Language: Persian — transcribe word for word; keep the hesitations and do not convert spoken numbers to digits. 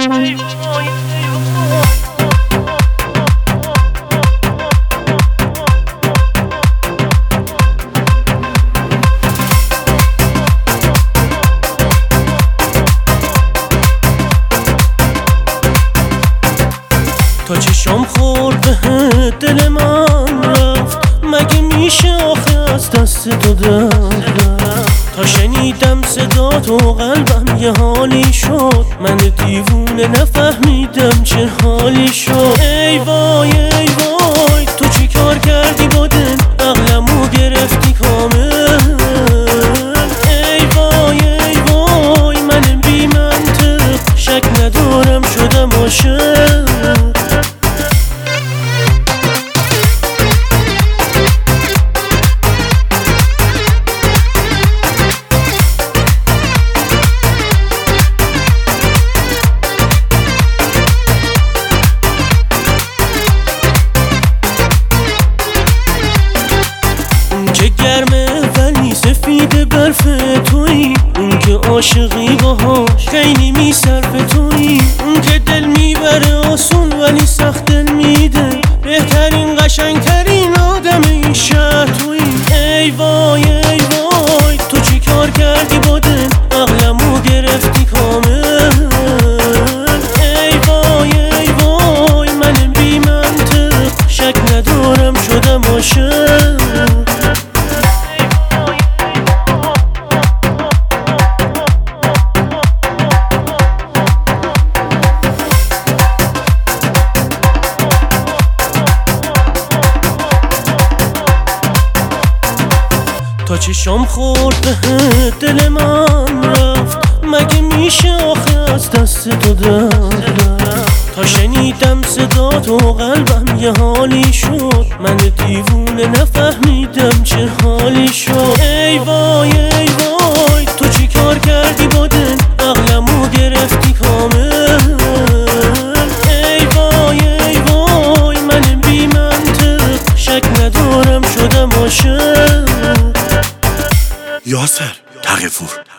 تا چشم خورد به دل من رفت، مگه میشه آخه از دست تو در رفت؟ تا شنیدم صدا تو قلبم یه حالی شد، من دیوونه نفهمیدم چه حالی شد. ای وای ای وای تو چی کار کردی با دل، عقلمو گرفتی کامل. ای وای ای وای من بی منطق، شک ندارم شدم عاشق. گرمه ولی سفید برف تویی، اون که عاشقی باهاش خیلی میصرف تویی، اون که دل میبره آسون ولی سخت دل میده، بهترین قشنگترین آدم این شهر تویی. ای وای ای وای تو چی کار کردی با دل، عقلمو گرفتی کامل. ای وای ای وای من بی منطق، شک ندارم شدم عاشق. تا چشم خورد به دل من رفت، مگه میشه آخه از دست تو در رفت؟ تا شنیدم صدا تو قلبم یه حالی شد، من دیوونه نفهمیدم چه حالی شد. ای وای ای وای تو چی کار کردی با دل، عقلمو گرفتی کامل. ای وای ای وای من بی منطق، شک ندارم شدم عاشق. یاسر تقی‌پور